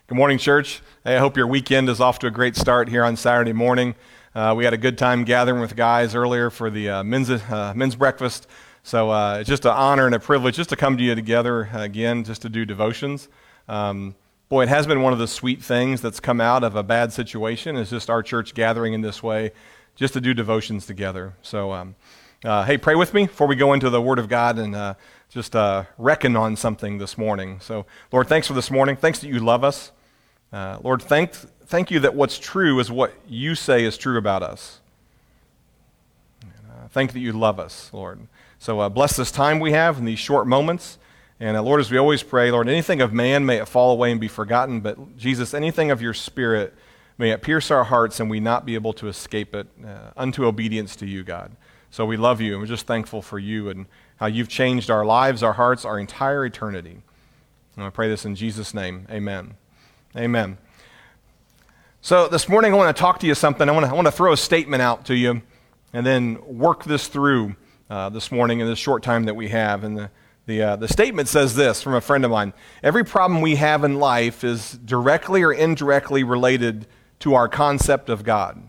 Good morning, church. Hey, I hope your weekend is off to a great start here on Saturday morning. We had a good time gathering with guys earlier for the men's breakfast. So it's just an honor and a privilege just to come to you together again, just to do devotions. It has been one of the sweet things that's come out of a bad situation is just our church gathering in this way, just to do devotions together. So, hey, pray with me before we go into the Word of God and just reckon on something this morning. So, Lord, thanks for this morning. Thanks that you love us. Lord, thank you that what's true is what you say is true about us. Thank you that you love us, Lord. So bless this time we have in these short moments. And Lord, as we always pray, Lord, anything of man, may it fall away and be forgotten. But Jesus, anything of your Spirit, may it pierce our hearts and we not be able to escape it unto obedience to you, God. So we love you and we're just thankful for you and how you've changed our lives, our hearts, our entire eternity. And I pray this in Jesus' name. Amen. Amen. So this morning I want to talk to you something. I want to throw a statement out to you and then work this through this morning in this short time that we have. And the statement says this from a friend of mine: every problem we have in life is directly or indirectly related to our concept of God.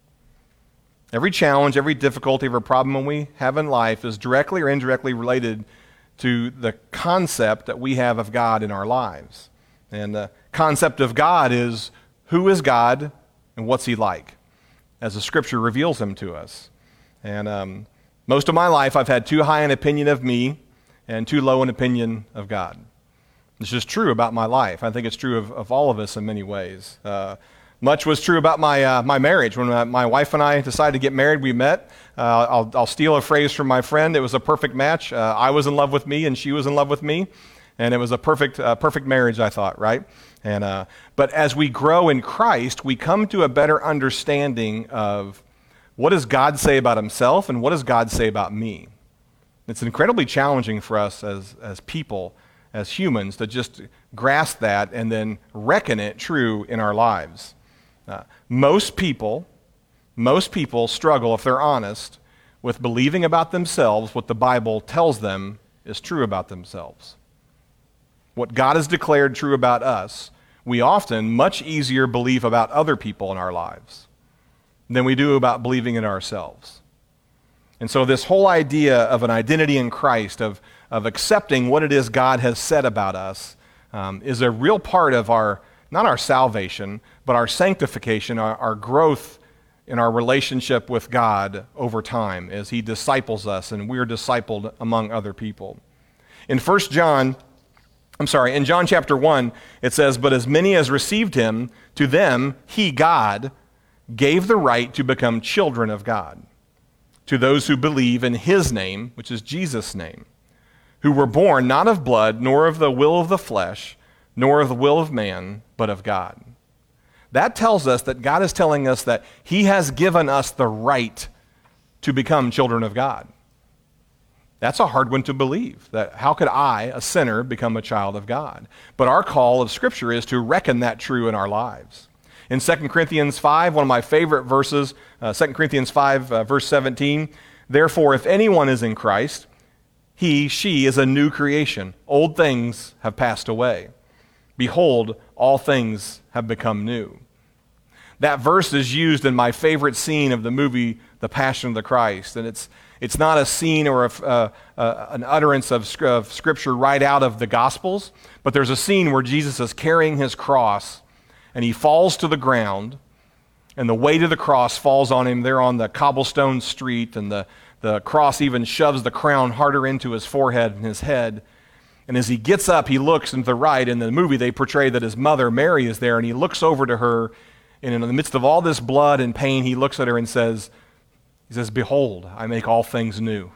Every challenge, every difficulty, every problem we have in life is directly or indirectly related to the concept that we have of God in our lives. And the concept of God is, who is God and what's he like, as the Scripture reveals him to us. And most of my life I've had too high an opinion of me and too low an opinion of God. This is true about my life. I think it's true of all of us in many ways. Much was true about my marriage. When my wife and I decided to get married, we met. I'll steal a phrase from my friend. It was a perfect match. I was in love with me and she was in love with me. And it was a perfect marriage, I thought, right? And but as we grow in Christ, we come to a better understanding of what does God say about himself and what does God say about me. It's incredibly challenging for us as people, as humans, to just grasp that and then reckon it true in our lives. Most people struggle, if they're honest, with believing about themselves what the Bible tells them is true about themselves. What God has declared true about us, we often much easier believe about other people in our lives than we do about believing in ourselves. And so this whole idea of an identity in Christ, of accepting what it is God has said about us, is a real part of not our salvation, but our sanctification, our growth in our relationship with God over time as he disciples us and we're discipled among other people. In John chapter 1, it says, "But as many as received him, to them he, God, gave the right to become children of God, to those who believe in his name," which is Jesus' name, "who were born not of blood, nor of the will of the flesh, nor of the will of man, but of God." That tells us that God is telling us that he has given us the right to become children of God. That's a hard one to believe, that how could I, a sinner, become a child of God? But our call of Scripture is to reckon that true in our lives. In 2 Corinthians 5, one of my favorite verses, 2 Corinthians 5, verse 17, "Therefore, if anyone is in Christ, she is a new creation. Old things have passed away. Behold, all things have become new." That verse is used in my favorite scene of the movie, The Passion of the Christ. And it's not a scene or an utterance of Scripture right out of the Gospels, but there's a scene where Jesus is carrying his cross, and he falls to the ground, and the weight of the cross falls on him there on the cobblestone street, and the cross even shoves the crown harder into his forehead and his head. And as he gets up, he looks into the right. In the movie, they portray that his mother, Mary, is there, and he looks over to her, and in the midst of all this blood and pain, he looks at her and says, "Behold, I make all things new."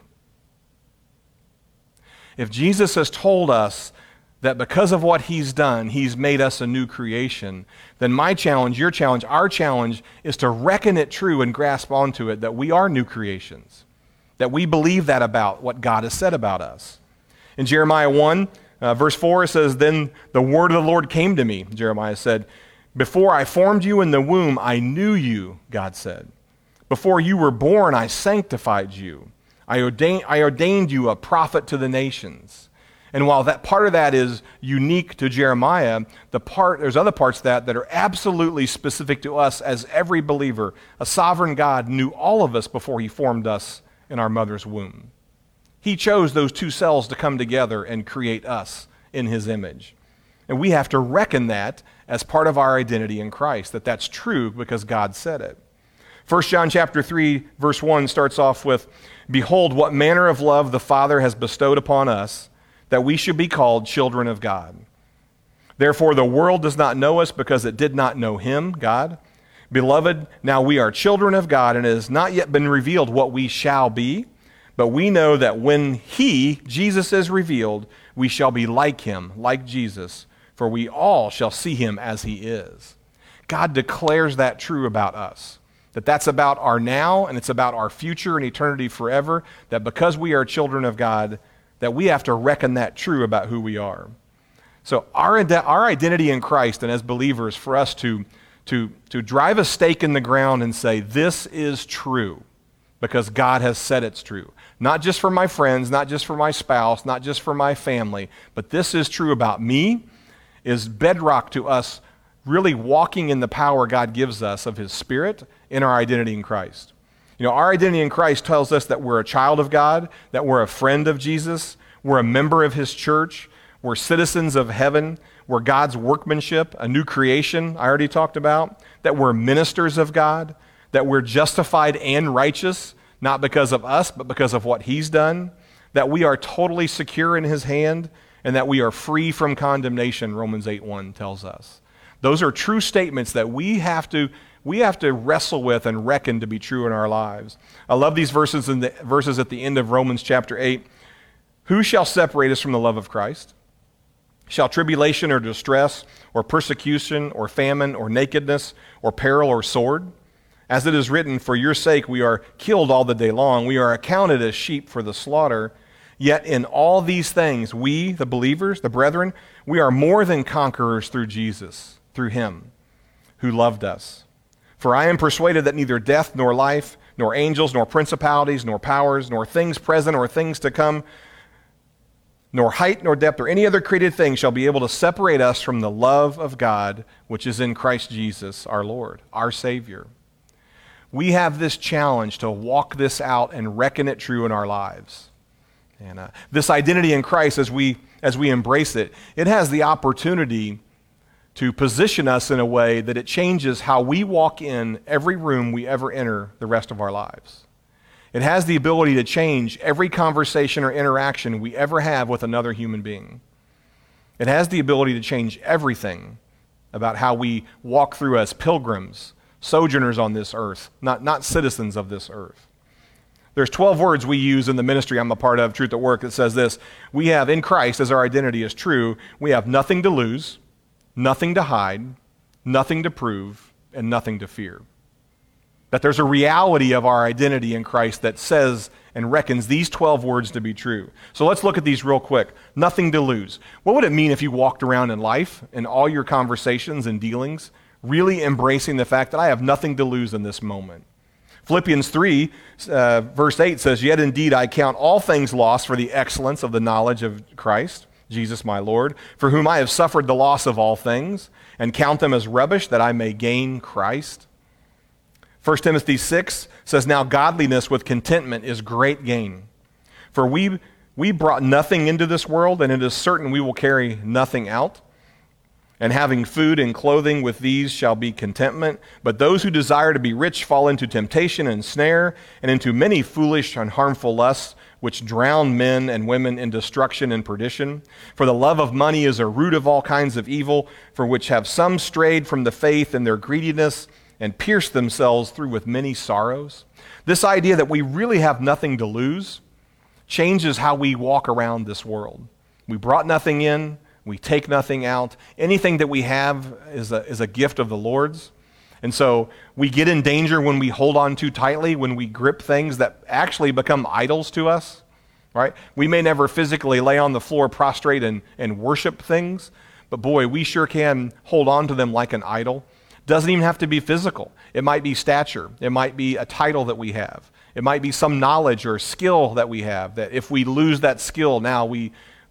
If Jesus has told us that because of what he's done, he's made us a new creation, then my challenge, your challenge, our challenge is to reckon it true and grasp onto it that we are new creations, that we believe that about what God has said about us. In Jeremiah 1, verse 4, it says, "Then the word of the Lord came to me," Jeremiah said, "Before I formed you in the womb, I knew you," God said. "Before you were born, I sanctified you. I ordained you a prophet to the nations." And while that part of that is unique to Jeremiah, there's other parts of that are absolutely specific to us as every believer. A sovereign God knew all of us before he formed us in our mother's womb. He chose those two cells to come together and create us in his image. And we have to reckon that as part of our identity in Christ, that that's true because God said it. 1 John chapter 3, verse 1 starts off with, "Behold, what manner of love the Father has bestowed upon us, that we should be called children of God. Therefore the world does not know us because it did not know him," God. "Beloved, now we are children of God, and it has not yet been revealed what we shall be. But we know that when he, Jesus, is revealed, we shall be like him, like Jesus, for we all shall see him as he is." God declares that true about us, that that's about our now and it's about our future and eternity forever, that because we are children of God, that we have to reckon that true about who we are. So our identity in Christ and as believers, for us to drive a stake in the ground and say, this is true because God has said it's true. Not just for my friends, not just for my spouse, not just for my family, but this is true about me, is bedrock to us really walking in the power God gives us of his Spirit in our identity in Christ. You know, our identity in Christ tells us that we're a child of God, that we're a friend of Jesus, we're a member of his church, we're citizens of heaven, we're God's workmanship, a new creation I already talked about, that we're ministers of God, that we're justified and righteous, not because of us, but because of what he's done, that we are totally secure in his hand, and that we are free from condemnation, Romans 8:1 tells us. Those are true statements that we have to wrestle with and reckon to be true in our lives. I love these verses at the end of Romans chapter 8. "Who shall separate us from the love of Christ? Shall tribulation or distress or persecution or famine or nakedness or peril or sword? As it is written, for your sake we are killed all the day long. We are accounted as sheep for the slaughter. Yet in all these things, we, the believers, the brethren, we are more than conquerors through Jesus, through him who loved us. For I am persuaded that neither death nor life, nor angels, nor principalities, nor powers, nor things present or things to come, nor height nor depth or any other created thing shall be able to separate us from the love of God, which is in Christ Jesus our Lord, our Savior." We have this challenge to walk this out and reckon it true in our lives. And this identity in Christ, as we embrace it, it has the opportunity to position us in a way that it changes how we walk in every room we ever enter the rest of our lives. It has the ability to change every conversation or interaction we ever have with another human being. It has the ability to change everything about how we walk through as pilgrims, sojourners on this earth, not citizens of this earth. There's 12 words we use in the ministry I'm a part of, Truth at Work, that says this: we have in Christ, as our identity is true, we have nothing to lose, nothing to hide, nothing to prove, and nothing to fear. That there's a reality of our identity in Christ that says and reckons these 12 words to be true. So let's look at these real quick. Nothing to lose. What would it mean if you walked around in life, in all your conversations and dealings, really embracing the fact that I have nothing to lose in this moment? Philippians 3, verse 8 says, "Yet indeed I count all things lost for the excellence of the knowledge of Christ, Jesus my Lord, for whom I have suffered the loss of all things, and count them as rubbish that I may gain Christ." 1 Timothy 6 says, "Now godliness with contentment is great gain. For we brought nothing into this world, and it is certain we will carry nothing out. And having food and clothing, with these shall be contentment. But those who desire to be rich fall into temptation and snare, and into many foolish and harmful lusts, which drown men and women in destruction and perdition. For the love of money is a root of all kinds of evil, for which have some strayed from the faith in their greediness, and pierced themselves through with many sorrows." This idea that we really have nothing to lose changes how we walk around this world. We brought nothing in. We take nothing out. Anything that we have is a gift of the Lord's. And so we get in danger when we hold on too tightly, when we grip things that actually become idols to us, right? We may never physically lay on the floor prostrate and worship things, but boy, we sure can hold on to them like an idol. Doesn't even have to be physical. It might be stature. It might be a title that we have. It might be some knowledge or skill that we have, that if we lose that skill, now we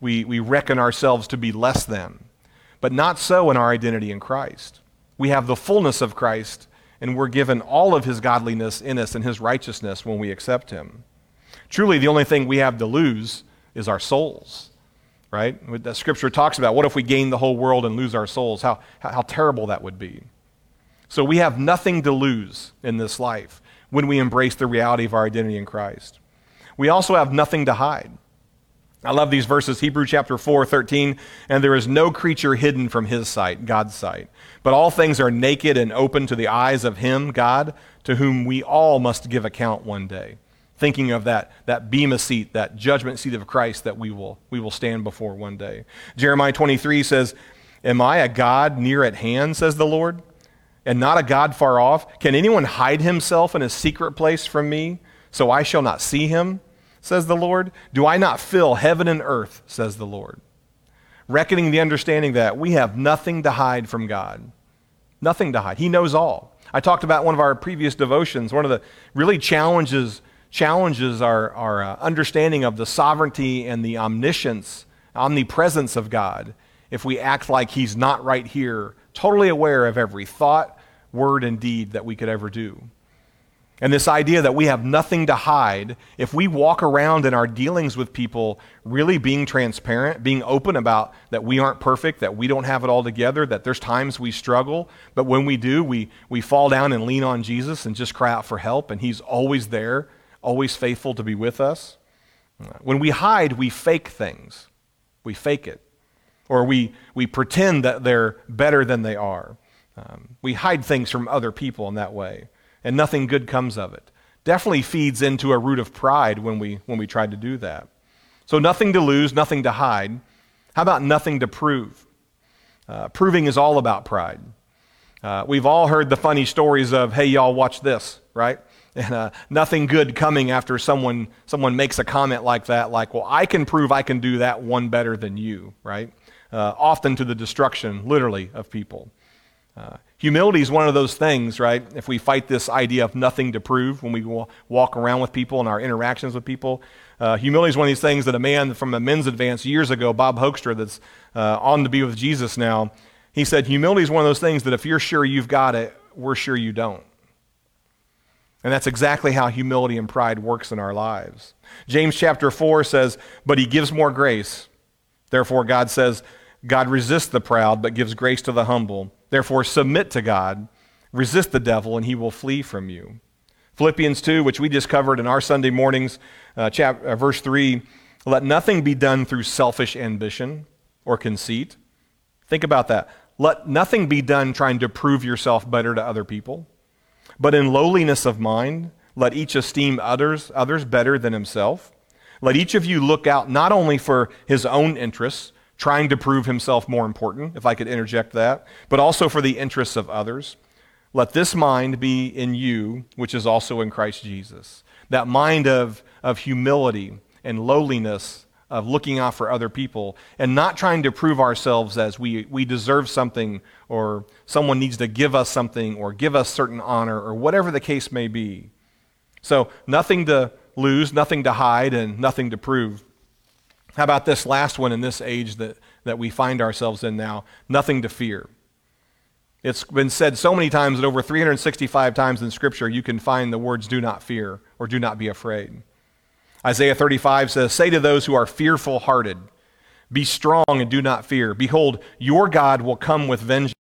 we reckon ourselves to be less than. But not so in our identity in Christ. We have the fullness of Christ, and we're given all of his godliness in us and his righteousness when we accept him. Truly, the only thing we have to lose is our souls, right? The scripture talks about, what if we gain the whole world and lose our souls? How terrible that would be. So we have nothing to lose in this life when we embrace the reality of our identity in Christ. We also have nothing to hide. I love these verses, Hebrews chapter 4:13, and there is no creature hidden from his sight, God's sight, but all things are naked and open to the eyes of him, God, to whom we all must give account one day. Thinking of that bema seat, that judgment seat of Christ that we will stand before one day. Jeremiah 23 says, am I a God near at hand, says the Lord, and not a God far off? Can anyone hide himself in a secret place from me, so I shall not see him, says the Lord? Do I not fill heaven and earth, says the Lord? Reckoning the understanding that we have nothing to hide from God. Nothing to hide. He knows all. I talked about one of our previous devotions. One of the really challenges our understanding of the sovereignty and the omnipresence of God if we act like he's not right here, totally aware of every thought, word, and deed that we could ever do. And this idea that we have nothing to hide, if we walk around in our dealings with people really being transparent, being open about that we aren't perfect, that we don't have it all together, that there's times we struggle, but when we do, we fall down and lean on Jesus and just cry out for help, and he's always there, always faithful to be with us. When we hide, we fake things. We fake it. Or we pretend that they're better than they are. We hide things from other people in that way, and nothing good comes of it. Definitely feeds into a root of pride when we try to do that. So nothing to lose, nothing to hide. How about nothing to prove? Proving is all about pride. We've all heard the funny stories of, hey, y'all, watch this, right? And nothing good coming after someone makes a comment like that, like, well, I can prove I can do that one better than you, right? Often to the destruction, literally, of people. Humility is one of those things, right? If we fight this idea of nothing to prove when we walk around with people and our interactions with people, humility is one of these things that a man from a men's advance years ago, Bob Hoekstra, that's on to be with Jesus now, he said, humility is one of those things that if you're sure you've got it, we're sure you don't. And that's exactly how humility and pride works in our lives. James chapter 4 says, but he gives more grace. Therefore, God says, God resists the proud, but gives grace to the humble. Therefore, submit to God, resist the devil, and he will flee from you. Philippians 2, which we just covered in our Sunday mornings, verse 3, let nothing be done through selfish ambition or conceit. Think about that. Let nothing be done trying to prove yourself better to other people. But in lowliness of mind, let each esteem others better than himself. Let each of you look out not only for his own interests, trying to prove himself more important, if I could interject that, but also for the interests of others. Let this mind be in you, which is also in Christ Jesus. That mind of humility and lowliness, of looking out for other people, and not trying to prove ourselves as we deserve something, or someone needs to give us something, or give us certain honor, or whatever the case may be. So nothing to lose, nothing to hide, and nothing to prove. How about this last one in this age that we find ourselves in now? Nothing to fear. It's been said so many times that over 365 times in Scripture you can find the words do not fear or do not be afraid. Isaiah 35 says, say to those who are fearful-hearted, be strong and do not fear. Behold, your God will come with vengeance,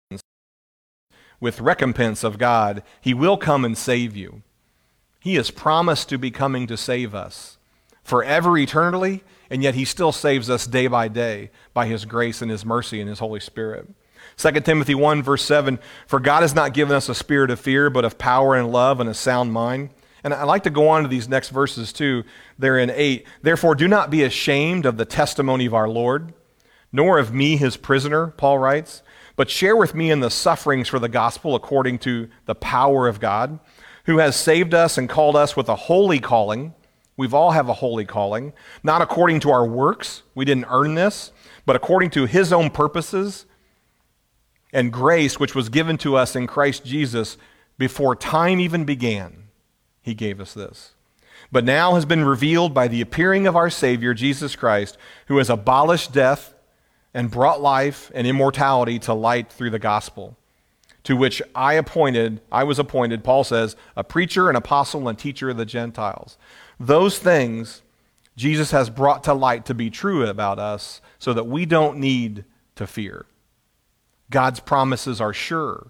with recompense of God. He will come and save you. He has promised to be coming to save us forever, eternally, and yet he still saves us day by day by his grace and his mercy and his Holy Spirit. 2 Timothy 1, verse 7, for God has not given us a spirit of fear, but of power and love and a sound mind. And I'd like to go on to these next verses too. They're in 8. Therefore, do not be ashamed of the testimony of our Lord, nor of me, his prisoner, Paul writes, but share with me in the sufferings for the gospel according to the power of God, who has saved us and called us with a holy calling. We've all have a holy calling, not according to our works. We didn't earn this, but according to his own purposes and grace, which was given to us in Christ Jesus before time even began. He gave us this. but now has been revealed by the appearing of our Savior, Jesus Christ, who has abolished death and brought life and immortality to light through the gospel, to which I was appointed, Paul says, a preacher, an apostle, and teacher of the Gentiles. Those things Jesus has brought to light to be true about us so that we don't need to fear. God's promises are sure.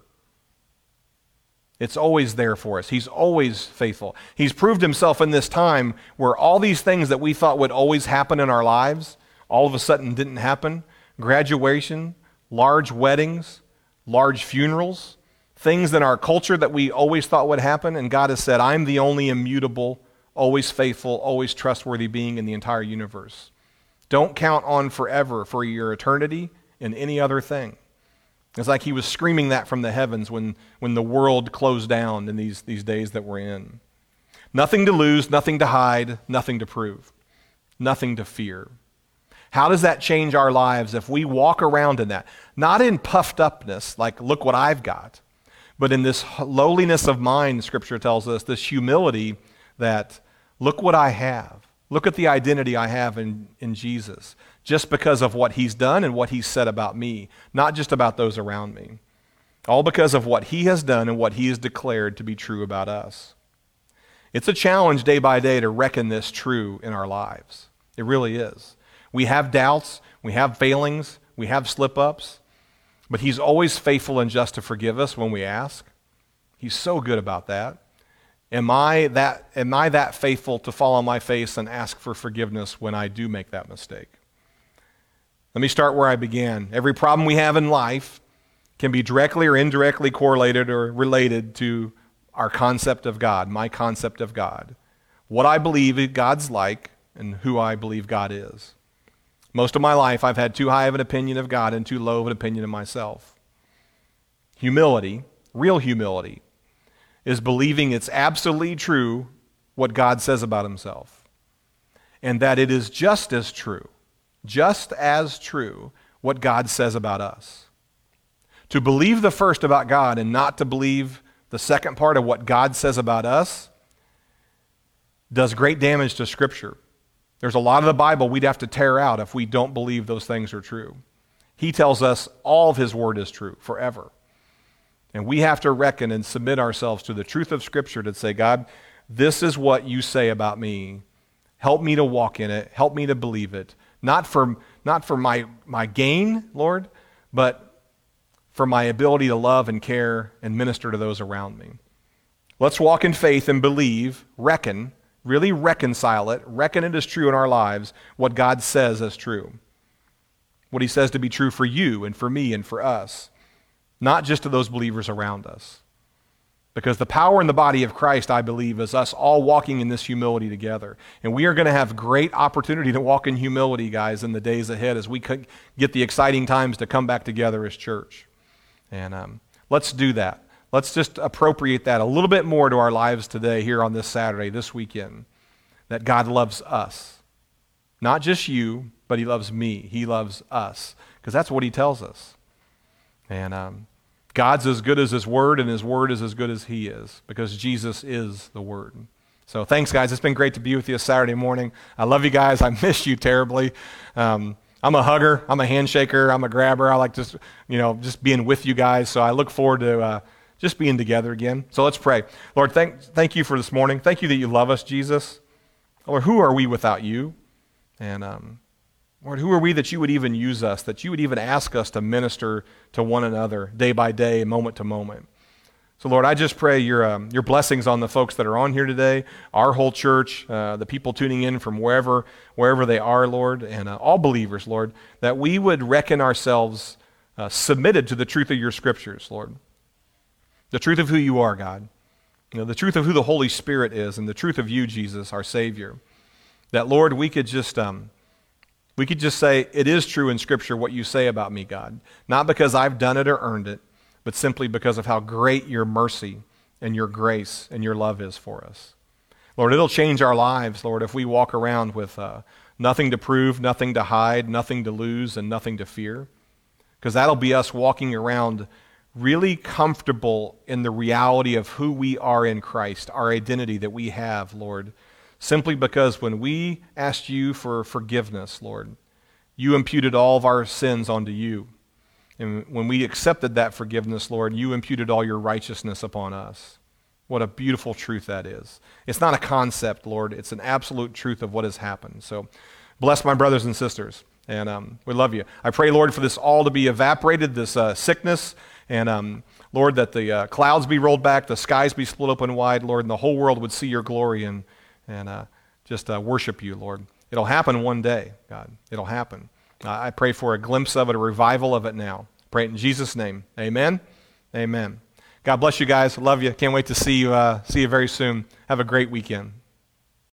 It's always there for us. He's always faithful. He's proved himself in this time where all these things that we thought would always happen in our lives, all of a sudden didn't happen. Graduation, large weddings, large funerals, things in our culture that we always thought would happen, and God has said, I'm the only immutable, always faithful, always trustworthy being in the entire universe. Don't count on forever for your eternity in any other thing. It's like he was screaming that from the heavens when the world closed down in these days that we're in. Nothing to lose, nothing to hide, nothing to prove, nothing to fear. How does that change our lives if we walk around in that? Not in puffed upness, like, look what I've got, but in this lowliness of mind, Scripture tells us, this humility that, look what I have. Look at the identity I have in Jesus, just because of what he's done and what he's said about me, not just about those around me. All because of what he has done and what he has declared to be true about us. It's a challenge day by day to reckon this true in our lives. It really is. We have doubts, we have failings, we have slip-ups, but he's always faithful and just to forgive us when we ask. He's so good about that. Am I that faithful to fall on my face and ask for forgiveness when I do make that mistake? Let me start where I began. Every problem we have in life can be directly or indirectly correlated or related to our concept of God, my concept of God, what I believe God's like, and who I believe God is. Most of my life, I've had too high of an opinion of God and too low of an opinion of myself. Humility, real humility, is believing it's absolutely true what God says about himself, and that it is just as true what God says about us. To believe the first about God and not to believe the second part of what God says about us does great damage to Scripture. There's a lot of the Bible we'd have to tear out if we don't believe those things are true. He tells us all of his word is true forever. And we have to reckon and submit ourselves to the truth of Scripture to say, God, this is what you say about me. Help me to walk in it. Help me to believe it. Not for my gain, Lord, but for my ability to love and care and minister to those around me. Let's walk in faith and believe, reckon, really reconcile it, reckon it as true in our lives, what God says as true. What he says to be true for you and for me and for us, not just to those believers around us. Because the power in the body of Christ, I believe, is us all walking in this humility together. And we are going to have great opportunity to walk in humility, guys, in the days ahead as we get the exciting times to come back together as church. And let's do that. Let's just appropriate that a little bit more to our lives today here on this Saturday, this weekend, that God loves us. Not just you, but he loves me. He loves us, because that's what he tells us. And God's as good as his word, and his word is as good as he is, because Jesus is the word. So thanks, guys. It's been great to be with you Saturday morning. I love you guys. I miss you terribly. I'm a hugger. I'm a handshaker. I'm a grabber. I like just being with you guys. So I look forward to just being together again. So let's pray. Lord, thank you for this morning. Thank you that you love us, Jesus. Lord, who are we without you? And Lord, who are we that you would even use us, that you would even ask us to minister to one another day by day, moment to moment? So Lord, I just pray your blessings on the folks that are on here today, our whole church, the people tuning in from wherever they are, Lord, and all believers, Lord, that we would reckon ourselves submitted to the truth of your scriptures, Lord. The truth of who you are, God. The truth of who the Holy Spirit is, and the truth of you, Jesus, our Savior. That, Lord, we could just say, it is true in Scripture what you say about me, God. Not because I've done it or earned it, but simply because of how great your mercy and your grace and your love is for us. Lord, it'll change our lives, Lord, if we walk around with nothing to prove, nothing to hide, nothing to lose, and nothing to fear. Because that'll be us walking around really comfortable in the reality of who we are in Christ, our identity that we have, Lord, simply because when we asked you for forgiveness, Lord, you imputed all of our sins onto you. And when we accepted that forgiveness, Lord, you imputed all your righteousness upon us. What a beautiful truth that is. It's not a concept, Lord. It's an absolute truth of what has happened. So bless my brothers and sisters, and we love you. I pray, Lord, for this all to be evaporated, this sickness, and Lord, that the clouds be rolled back, the skies be split open wide, Lord, and the whole world would see your glory and just worship you, Lord. It'll happen one day, God. It'll happen. I pray for a glimpse of it, a revival of it now. Pray it in Jesus' name. Amen. Amen. God bless you guys. Love you. Can't wait to see you very soon. Have a great weekend.